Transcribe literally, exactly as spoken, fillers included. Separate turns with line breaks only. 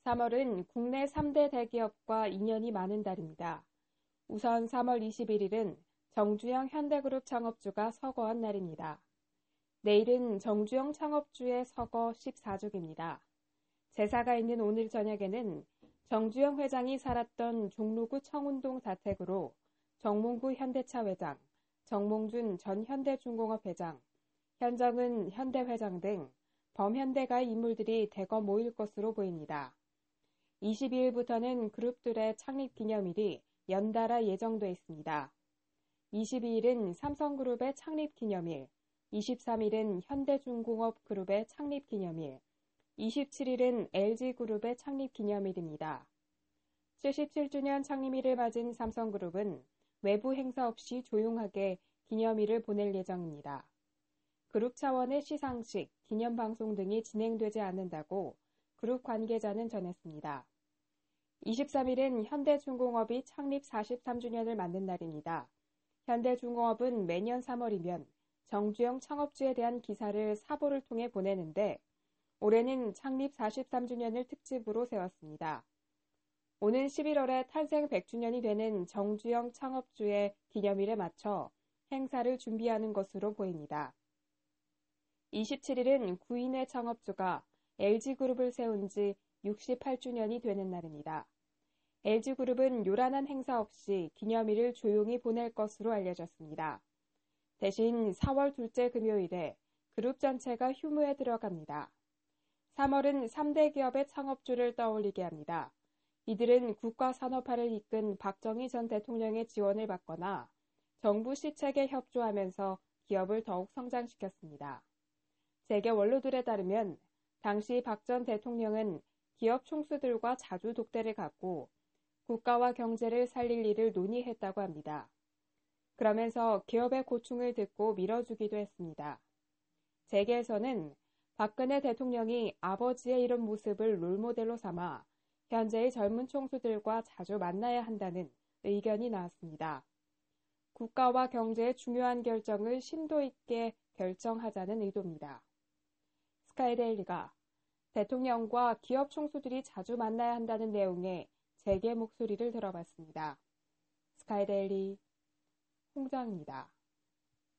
삼월은 국내 삼 대 대기업과 인연이 많은 달입니다. 우선 삼월 이십일일은 정주영 현대그룹 창업주가 서거한 날입니다. 내일은 정주영 창업주의 서거 십사 주기입니다. 제사가 있는 오늘 저녁에는 정주영 회장이 살았던 종로구 청운동 자택으로 정몽구 현대차 회장, 정몽준 전 현대중공업 회장, 현정은 현대 회장 등 범현대가의 인물들이 대거 모일 것으로 보입니다. 이십이일부터는 그룹들의 창립 기념일이 연달아 예정돼 있습니다. 이십이일은 삼성그룹의 창립 기념일, 이십삼일은 현대중공업 그룹의 창립 기념일, 이십칠일은 엘지그룹의 창립 기념일입니다. 칠십칠 주년 창립일을 맞은 삼성그룹은 외부 행사 없이 조용하게 기념일을 보낼 예정입니다. 그룹 차원의 시상식, 기념방송 등이 진행되지 않는다고 그룹 관계자는 전했습니다. 이십삼일은 현대중공업이 창립 사십삼 주년을 맞는 날입니다. 현대중공업은 매년 삼월이면 정주영 창업주에 대한 기사를 사보를 통해 보내는데 올해는 창립 사십삼 주년을 특집으로 세웠습니다. 오는 십일월에 탄생 백 주년이 되는 정주영 창업주의 기념일에 맞춰 행사를 준비하는 것으로 보입니다. 이십칠일은 구인의 창업주가 엘지그룹을 세운 지 육십팔 주년이 되는 날입니다. 엘지그룹은 요란한 행사 없이 기념일을 조용히 보낼 것으로 알려졌습니다. 대신 사월 둘째 금요일에 그룹 전체가 휴무에 들어갑니다. 삼월은 삼 대 기업의 창업주를 떠올리게 합니다. 이들은 국가산업화를 이끈 박정희 전 대통령의 지원을 받거나 정부 시책에 협조하면서 기업을 더욱 성장시켰습니다. 재계 원로들에 따르면 당시 박 전 대통령은 기업 총수들과 자주 독대를 갖고 국가와 경제를 살릴 일을 논의했다고 합니다. 그러면서 기업의 고충을 듣고 밀어주기도 했습니다. 재계에서는 박근혜 대통령이 아버지의 이런 모습을 롤모델로 삼아 현재의 젊은 총수들과 자주 만나야 한다는 의견이 나왔습니다. 국가와 경제의 중요한 결정을 심도 있게 결정하자는 의도입니다. 스카이데일리가 대통령과 기업 총수들이 자주 만나야 한다는 내용의 재계 목소리를 들어봤습니다. 스카이데일리 홍정입니다.